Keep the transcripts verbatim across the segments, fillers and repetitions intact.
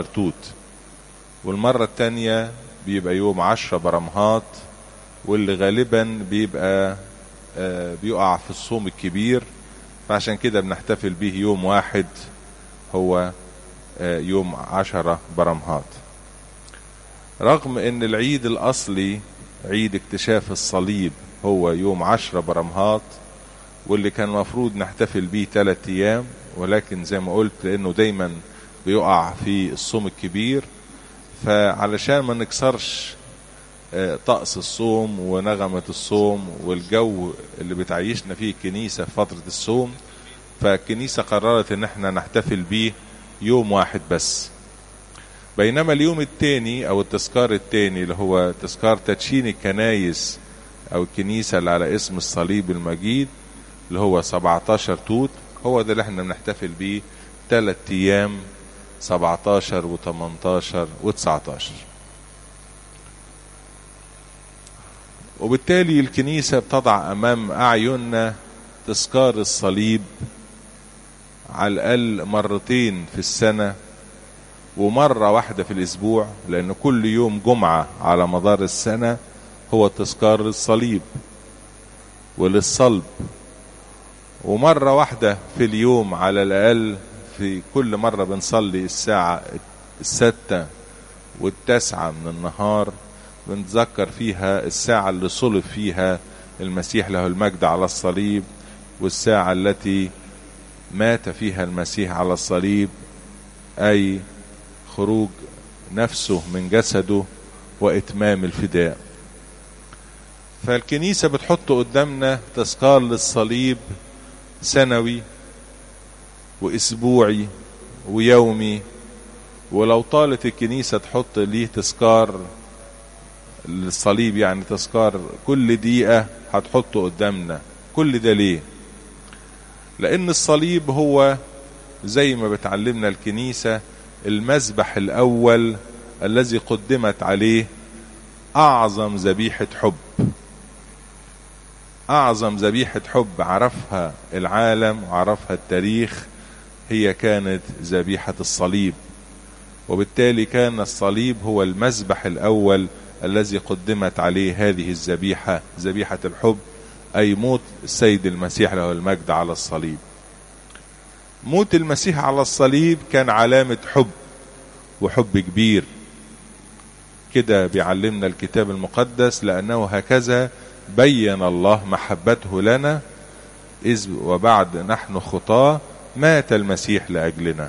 توت، والمرة التانية بيبقى يوم عشرة برمهات، واللي غالبا بيبقى آه بيقع في الصوم الكبير، فعشان كده بنحتفل به يوم واحد هو آه يوم عشرة برمهات. رغم ان العيد الاصلي عيد اكتشاف الصليب هو يوم عشرة برمهات، واللي كان مفروض نحتفل بيه ثلاث ايام، ولكن زي ما قلت لانه دايما بيقع في الصوم الكبير، فعلشان ما نكسرش طقس الصوم ونغمة الصوم والجو اللي بتعيشنا فيه الكنيسة في فترة الصوم، فالكنيسة قررت ان احنا نحتفل بيه يوم واحد بس. بينما اليوم التاني او التذكار التاني اللي هو تذكار تدشين الكنايس او الكنيسة اللي على اسم الصليب المجيد اللي هو سبعتاشر توت، هو ده اللي احنا بنحتفل بيه ثلاث ايام سبعتاشر وتمنتاشر وتسعتاشر. وبالتالي الكنيسة بتضع امام اعيننا تذكار الصليب على الاقل مرتين في السنة ومرة واحدة في الاسبوع، لان كل يوم جمعة على مدار السنة هو تذكار الصليب وللصلب، ومرة واحدة في اليوم على الاقل في كل مرة بنصلي الساعة الستة والتاسعة من النهار، بنتذكر فيها الساعة اللي صلب فيها المسيح له المجد على الصليب، والساعة التي مات فيها المسيح على الصليب، أي خروج نفسه من جسده وإتمام الفداء. فالكنيسة بتحط قدامنا تذكار للصليب سنوي واسبوعي ويومي، ولو طالت الكنيسة تحط ليه تذكار للصليب يعني تذكار كل دقيقة هتحطه قدامنا. كل ده ليه؟ لان الصليب هو زي ما بتعلمنا الكنيسة المذبح الاول الذي قدمت عليه اعظم ذبيحة حب. اعظم ذبيحة حب عرفها العالم وعرفها التاريخ هي كانت ذبيحة الصليب، وبالتالي كان الصليب هو المذبح الاول الذي قدمت عليه هذه الذبيحة، ذبيحة الحب، اي موت السيد المسيح له المجد على الصليب. موت المسيح على الصليب كان علامة حب وحب كبير، كده بيعلمنا الكتاب المقدس، لأنه هكذا بين الله محبته لنا إذ وبعد نحن خطاة مات المسيح لأجلنا.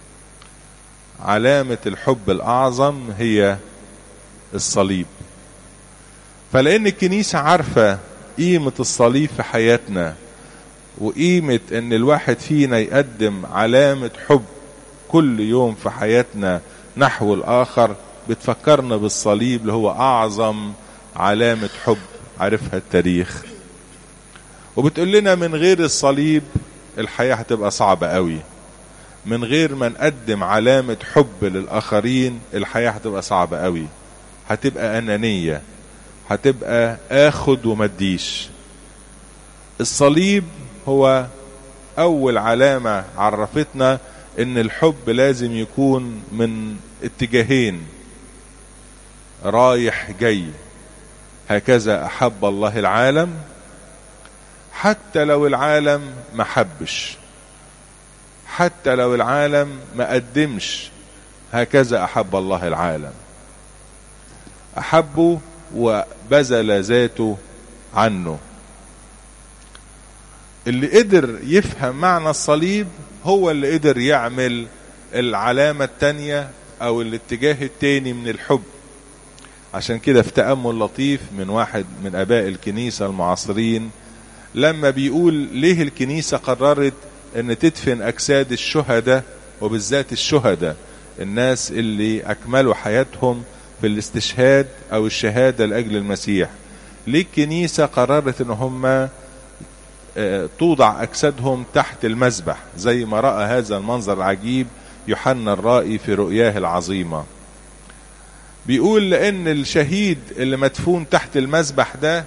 علامة الحب الأعظم هي الصليب. فلأن الكنيسة عارفة قيمة الصليب في حياتنا وقيمة ان الواحد فينا يقدم علامة حب كل يوم في حياتنا نحو الآخر، بتفكرنا بالصليب اللي هو أعظم علامة حب عرفها التاريخ، وبتقول لنا من غير الصليب الحياة هتبقى صعبة قوي. من غير ما نقدم علامة حب للآخرين الحياة هتبقى صعبة قوي، هتبقى أنانية، هتبقى آخد ومديش. الصليب هو أول علامة عرفتنا إن الحب لازم يكون من اتجاهين رايح جاي. هكذا أحب الله العالم حتى لو العالم ما حبش، حتى لو العالم ما قدمش، هكذا أحب الله العالم، أحبه وبذل ذاته عنه. اللي قدر يفهم معنى الصليب هو اللي قدر يعمل العلامة التانية او الاتجاه التاني من الحب. عشان كده في تأمل لطيف من واحد من اباء الكنيسة المعاصرين لما بيقول ليه الكنيسة قررت ان تدفن اجساد الشهداء، وبالذات الشهداء الناس اللي اكملوا حياتهم في الاستشهاد او الشهادة لاجل المسيح، ليه الكنيسة قررت ان هم توضع أجسادهم تحت المذبح زي ما رأى هذا المنظر العجيب يوحنا الرائي في رؤياه العظيمة؟ بيقول لأن الشهيد اللي مدفون تحت المذبح ده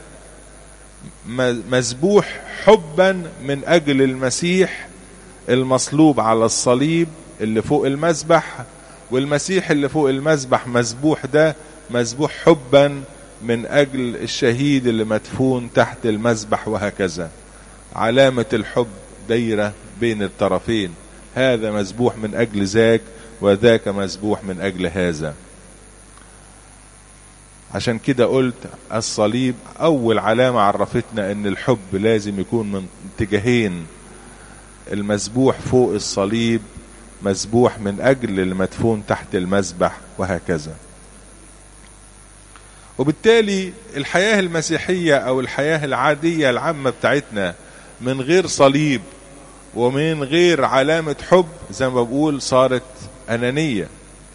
مذبوح حبا من أجل المسيح المصلوب على الصليب اللي فوق المذبح، والمسيح اللي فوق المذبح مذبوح ده مذبوح حبا من أجل الشهيد اللي مدفون تحت المذبح، وهكذا علامة الحب دايرة بين الطرفين، هذا مذبوح من أجل ذاك وذاك مذبوح من أجل هذا. عشان كده قلت الصليب أول علامة عرفتنا أن الحب لازم يكون من اتجاهين، المذبوح فوق الصليب مذبوح من أجل المدفون تحت المذبح، وهكذا. وبالتالي الحياة المسيحية أو الحياة العادية العامة بتاعتنا من غير صليب ومن غير علامة حب زي ما بقول صارت أنانية.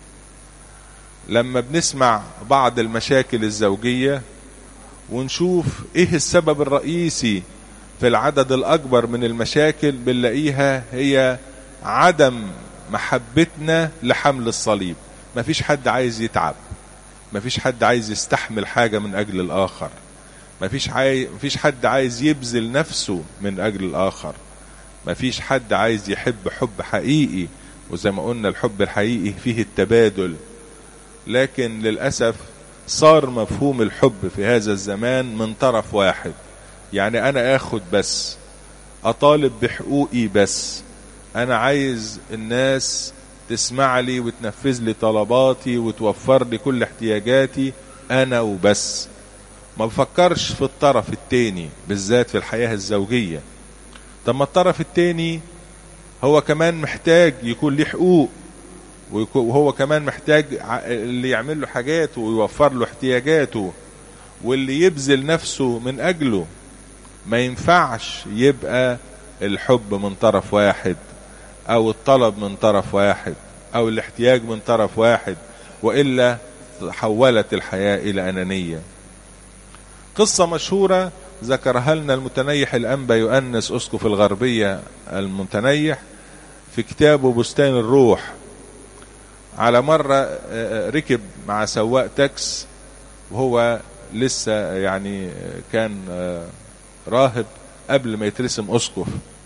لما بنسمع بعض المشاكل الزوجية ونشوف ايه السبب الرئيسي في العدد الأكبر من المشاكل، بنلاقيها هي عدم محبتنا لحمل الصليب. مفيش حد عايز يتعب، مفيش حد عايز يستحمل حاجة من أجل الآخر، مفيش, عاي... مفيش حد عايز يبذل نفسه من أجل الآخر، مفيش حد عايز يحب حب حقيقي. وزي ما قلنا الحب الحقيقي فيه التبادل، لكن للأسف صار مفهوم الحب في هذا الزمان من طرف واحد، يعني أنا أخد بس، أطالب بحقوقي بس، أنا عايز الناس تسمع لي وتنفذ لي طلباتي وتوفر لي كل احتياجاتي أنا وبس. ما بفكرش في الطرف التاني بالذات في الحياة الزوجية. طب ما الطرف التاني هو كمان محتاج يكون له حقوق، وهو كمان محتاج اللي يعمل له حاجاته ويوفر له احتياجاته واللي يبذل نفسه من أجله. ما ينفعش يبقى الحب من طرف واحد أو الطلب من طرف واحد أو الاحتياج من طرف واحد، وإلا حولت الحياة إلى أنانية. قصة مشهورة ذكرها لنا المتنيح الأنبا يؤنس أسقف الغربية المتنيح في كتابه بستان الروح. على مرة ركب مع سواق تاكس وهو لسه يعني كان راهب قبل ما يترسم أسقف،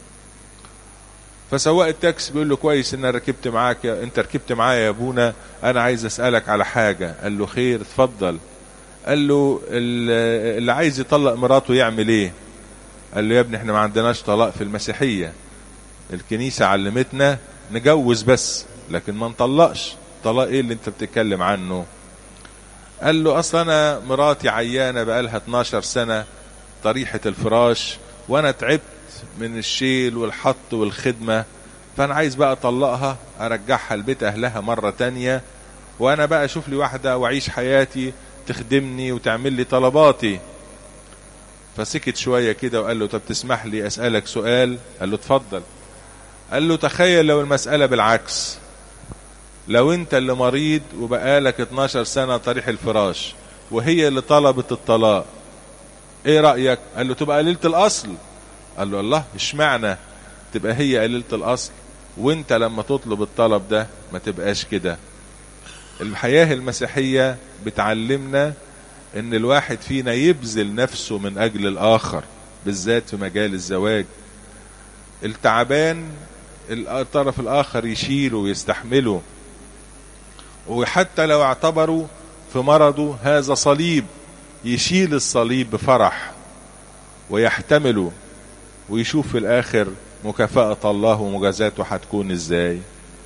فسواق التاكس بيقول له كويس ان انا ركبت معاك، انت ركبت معايا يا ابونا، انا عايز اسألك على حاجة. قال له خير اتفضل. قال له اللي عايز يطلق مراته يعمل ايه؟ قال له يا ابني احنا ما عندناش طلاق في المسيحية، الكنيسة علمتنا نجوز بس لكن ما نطلقش. طلاق ايه اللي انت بتتكلم عنه؟ قال له اصلا انا مراتي عيانة بقالها اتناشر سنة طريحة الفراش، وانا تعبت من الشيل والحط والخدمة، فانا عايز بقى اطلقها ارجعها لبيت اهلها مرة تانية، وانا بقى اشوف لي واحدة واعيش حياتي تخدمني وتعمل لي طلباتي. فسكت شوية كده وقال له طب تسمح لي اسألك سؤال؟ قال له اتفضل. قال له تخيل لو المسألة بالعكس، لو انت اللي مريض وبقالك اتناشر سنة طريح الفراش وهي اللي طلبت الطلاق، ايه رأيك؟ قال له تبقى قليلة الاصل. قال له الله اشمعنى تبقى هي قليلة الاصل وانت لما تطلب الطلب ده ما تبقاش كده؟ الحياة المسيحية بتعلمنا ان الواحد فينا يبذل نفسه من اجل الاخر، بالذات في مجال الزواج. التعبان الطرف الاخر يشيله ويستحمله، وحتى لو اعتبروا في مرضه هذا صليب يشيل الصليب بفرح ويحتمله، ويشوف في الاخر مكافأة الله ومجازاته هتكون ازاي.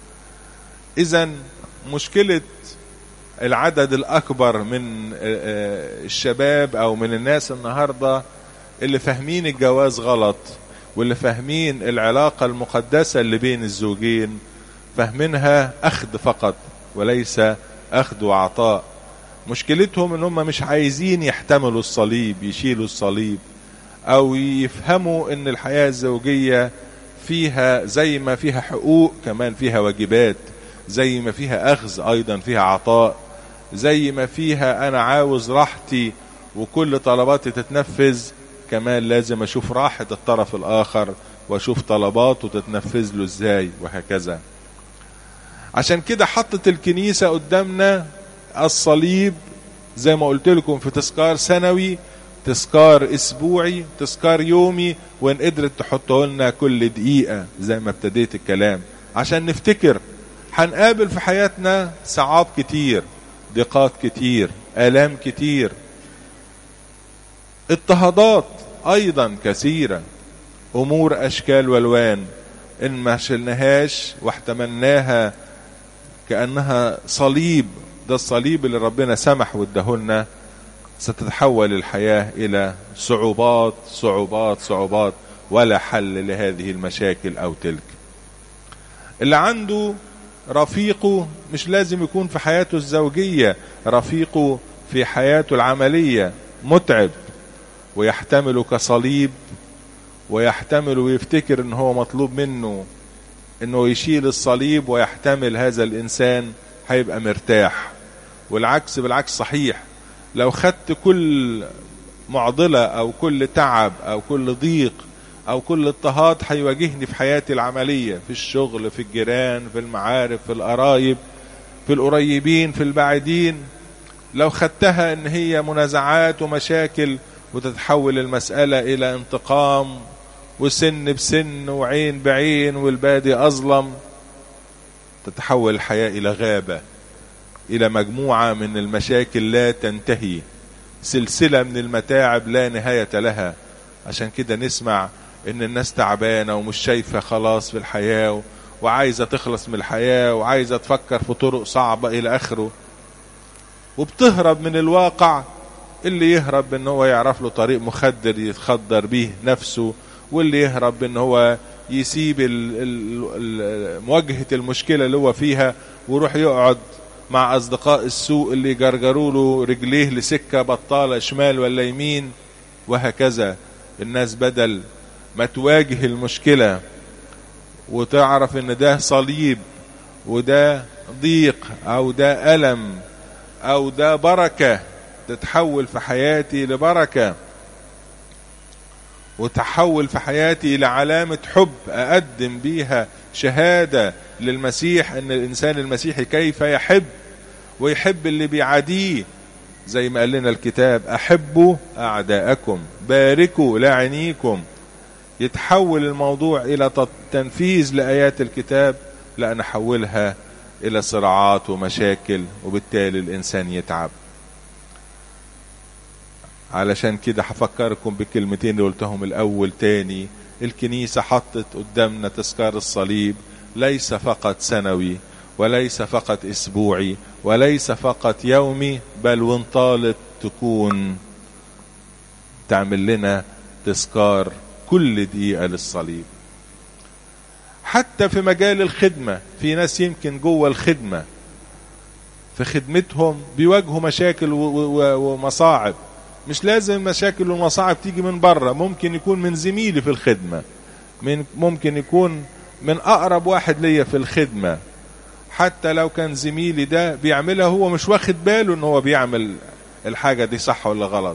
اذن مشكلة العدد الاكبر من الشباب او من الناس النهاردة اللي فاهمين الجواز غلط، واللي فاهمين العلاقة المقدسة اللي بين الزوجين فاهمينها اخذ فقط وليس اخذ وعطاء. مشكلتهم ان هم مش عايزين يحتملوا الصليب، يشيلوا الصليب، او يفهموا ان الحياة الزوجية فيها زي ما فيها حقوق كمان فيها واجبات، زي ما فيها اخذ ايضا فيها عطاء، زي ما فيها انا عاوز راحتي وكل طلباتي تتنفذ، كمان لازم اشوف راحة الطرف الاخر واشوف طلباته تتنفذ له ازاي، وهكذا. عشان كده حطت الكنيسة قدامنا الصليب زي ما قلت لكم في تذكار سنوي، تذكار اسبوعي، تذكار يومي، وان قدرت تحطه لنا كل دقيقة زي ما ابتديت الكلام، عشان نفتكر هنقابل في حياتنا صعاب كتير، ضيقات كتير، آلام كتير، اضطهادات أيضا كثيرة، أمور أشكال والوان إن ما شلناهاش واحتملناها كأنها صليب، ده الصليب اللي ربنا سمح وادهولنا، ستتحول الحياة إلى صعوبات صعوبات صعوبات ولا حل لهذه المشاكل أو تلك. اللي عنده رفيقه مش لازم يكون في حياته الزوجية، رفيقه في حياته العملية متعب ويحتمله كصليب، ويحتمل ويفتكر ان هو مطلوب منه انه يشيل الصليب ويحتمل، هذا الانسان هيبقى مرتاح. والعكس بالعكس صحيح، لو خدت كل معضلة او كل تعب او كل ضيق او كل اضطهاد هيواجهني في حياتي العملية، في الشغل، في الجيران، في المعارف، في القرايب، في القريبين، في البعيدين، لو خدتها ان هي منازعات ومشاكل وتتحول المسألة الى انتقام وسن بسن وعين بعين والبادي أظلم، تتحول الحياة إلى غابة، إلى مجموعة من المشاكل لا تنتهي، سلسلة من المتاعب لا نهاية لها. عشان كده نسمع إن الناس تعبانة ومش شايفة خلاص في الحياة وعايزة تخلص من الحياة وعايزة تفكر في طرق صعبة إلى آخره، وبتهرب من الواقع. اللي يهرب إن هو يعرف له طريق مخدر يتخدر به نفسه، واللي يهرب ان هو يسيب مواجهة المشكلة اللي هو فيها ويروح يقعد مع اصدقاء السوء اللي يجرجروا له رجليه لسكة بطالة شمال ولا يمين. وهكذا الناس بدل ما تواجه المشكلة وتعرف ان ده صليب وده ضيق او ده ألم او ده بركة، تتحول في حياتي لبركة وتحول في حياتي إلى علامة حب أقدم بيها شهادة للمسيح، أن الإنسان المسيحي كيف يحب ويحب اللي بيعاديه، زي ما قال لنا الكتاب: أحبوا أعداءكم باركوا لاعنيكم. يتحول الموضوع إلى تنفيذ لآيات الكتاب، لا نحولها إلى صراعات ومشاكل، وبالتالي الإنسان يتعب. علشان كده هفكركم بالكلمتين اللي قلتهم الأول تاني. الكنيسة حطت قدامنا تذكار الصليب، ليس فقط سنوي وليس فقط أسبوعي وليس فقط يومي، بل وانطالت تكون تعمل لنا تذكار كل دقيقة للصليب. حتى في مجال الخدمة، في ناس يمكن جوه الخدمة في خدمتهم بيواجهوا مشاكل ومصاعب. مش لازم مشاكل ومصاعب تيجي من بره، ممكن يكون من زميلي في الخدمة، من ممكن يكون من أقرب واحد ليا في الخدمة. حتى لو كان زميلي ده بيعملها هو مش واخد باله ان هو بيعمل الحاجة دي صح ولا غلط.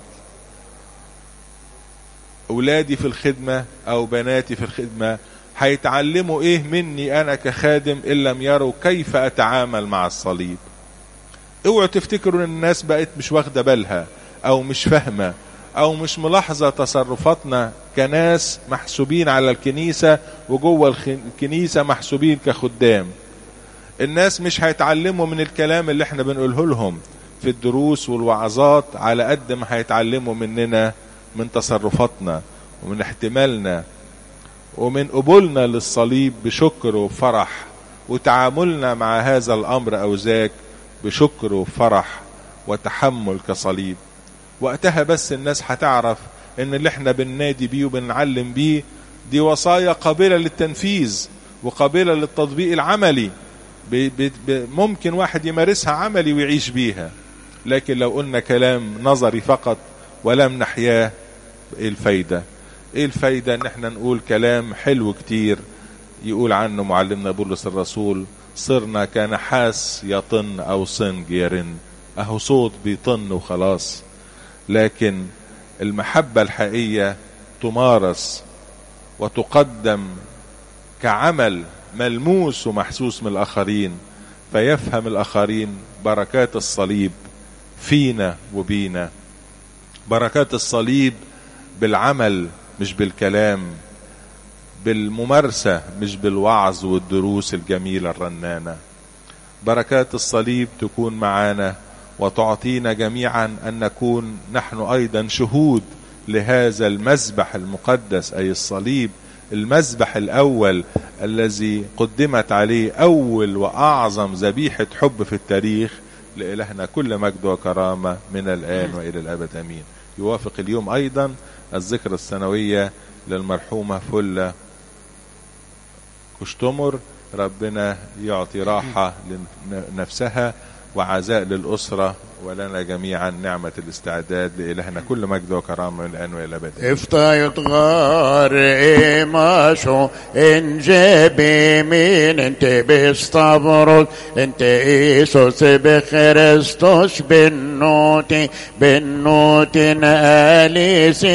أولادي في الخدمة أو بناتي في الخدمة هيتعلموا إيه مني أنا كخادم إن لم يروا كيف أتعامل مع الصليب. اوعوا تفتكروا ان الناس بقت مش واخدة بالها او مش فاهمة او مش ملاحظة تصرفاتنا كناس محسوبين على الكنيسة وجوه الكنيسة محسوبين كخدام. الناس مش هيتعلموا من الكلام اللي احنا بنقوله لهم في الدروس والوعظات على قد ما هيتعلموا مننا من تصرفاتنا ومن احتمالنا ومن قبولنا للصليب بشكر وفرح، وتعاملنا مع هذا الأمر أو ذاك بشكر وفرح وتحمل كصليب. وقتها بس الناس هتعرف ان اللي احنا بننادي بيه وبنعلم بيه دي وصايا قابلة للتنفيذ وقابلة للتطبيق العملي، ممكن واحد يمارسها عملي ويعيش بيها. لكن لو قلنا كلام نظري فقط ولم نحياه، ايه الفايدة؟ ايه الفايدة ان احنا نقول كلام حلو كتير يقول عنه معلمنا بولس الرسول: صرنا كنحاس يطن او صنج يرن. اهو صوت بيطن وخلاص. لكن المحبة الحقيقية تمارس وتقدم كعمل ملموس ومحسوس من الآخرين، فيفهم الآخرين بركات الصليب فينا وبينا. بركات الصليب بالعمل مش بالكلام، بالممارسة مش بالوعظ والدروس الجميلة الرنانة. بركات الصليب تكون معنا، وتعطينا جميعا أن نكون نحن أيضا شهود لهذا المذبح المقدس، أي الصليب، المذبح الأول الذي قدمت عليه أول وأعظم ذبيحة حب في التاريخ. لإلهنا كل مجد وكرامة من الآن وإلى الأبد آمين. يوافق اليوم أيضا الذكرى السنوية للمرحومة فلة كشتمر، ربنا يعطي راحة لنفسها وعزاء للأسرة ولنا جميعا نعمة الاستعداد. لإلهنا كل مجد وكرامة من الآن وإلى الأبد. افتى يتغار إيماشو إن جابي مين انت بيستبرد انت إيسوس بخريستوس بنوتي بنوتي ناليسي